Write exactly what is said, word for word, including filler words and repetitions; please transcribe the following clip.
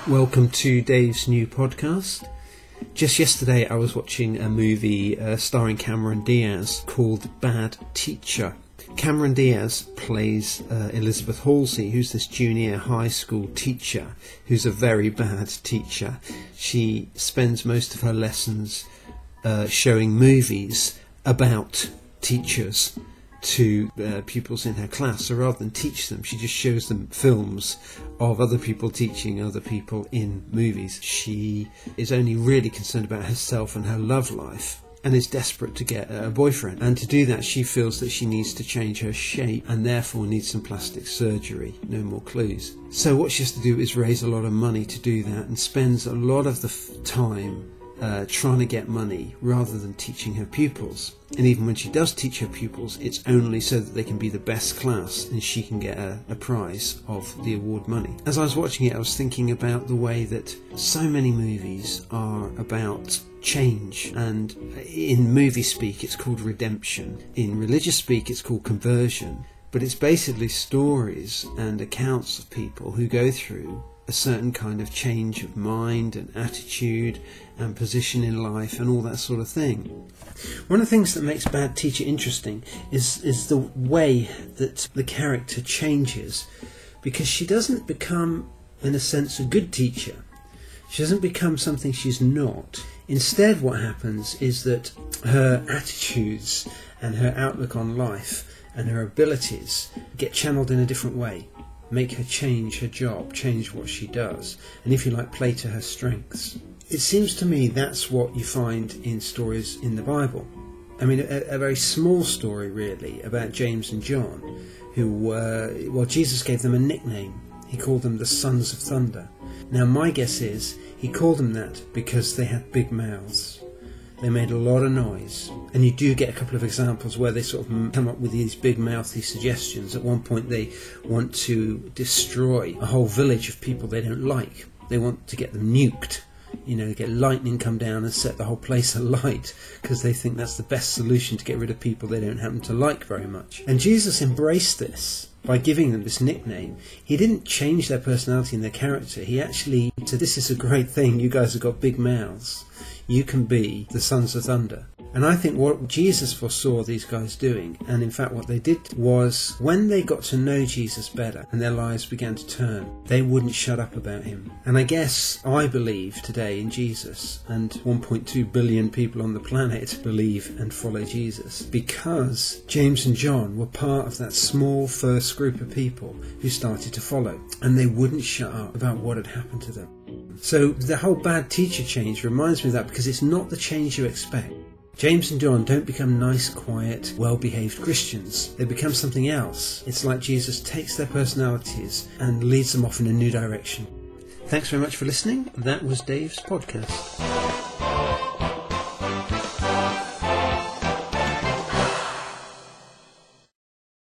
Welcome to Dave's new podcast. Just yesterday I was watching a movie uh, starring Cameron Diaz called Bad Teacher. Cameron Diaz plays uh, Elizabeth Halsey, who's this junior high school teacher who's a very bad teacher. She spends most of her lessons uh, showing movies about teachers to uh, pupils in her class. So rather than teach them, she just shows them films of other people teaching other people in movies. She is only really concerned about herself and her love life, and is desperate to get a boyfriend. And to do that, she feels that she needs to change her shape and therefore needs some plastic surgery. No more clues. So what she has to do is raise a lot of money to do that, and spends a lot of the f- time Uh, trying to get money rather than teaching her pupils. And even when she does teach her pupils, it's only so that they can be the best class and she can get a, a prize of the award money. As I was watching it, I was thinking about the way that so many movies are about change, and in movie speak it's called redemption, in religious speak it's called conversion, but it's basically stories and accounts of people who go through a certain kind of change of mind and attitude and position in life and all that sort of thing. One of the things that makes Bad Teacher interesting is, is the way that the character changes, because she doesn't become, in a sense, a good teacher. She doesn't become something she's not. Instead, what happens is that her attitudes and her outlook on life and her abilities get channeled in a different way, make her change her job, change what she does, and if you like, play to her strengths. It seems to me that's what you find in stories in the Bible. I mean, a, a very small story really about James and John, who were, well, Jesus gave them a nickname. He called them the Sons of Thunder. Now my guess is he called them that because they had big mouths. They made a lot of noise, and you do get a couple of examples where they sort of come up with these big mouthy suggestions. At one point they want to destroy a whole village of people they don't like. They want to get them nuked, you know, get lightning come down and set the whole place alight, because they think that's the best solution to get rid of people they don't happen to like very much. And Jesus embraced this by giving them this nickname. He didn't change their personality and their character. He actually said, this is a great thing, you guys have got big mouths. You can be the Sons of Thunder. And I think what Jesus foresaw these guys doing, and in fact what they did, was when they got to know Jesus better and their lives began to turn, they wouldn't shut up about him. And I guess I believe today in Jesus, and one point two billion people on the planet believe and follow Jesus, because James and John were part of that small first group of people who started to follow, and they wouldn't shut up about what had happened to them. So the whole Bad Teacher change reminds me of that, because it's not the change you expect. James and John don't become nice, quiet, well-behaved Christians. They become something else. It's like Jesus takes their personalities and leads them off in a new direction. Thanks very much for listening. That was Dave's podcast.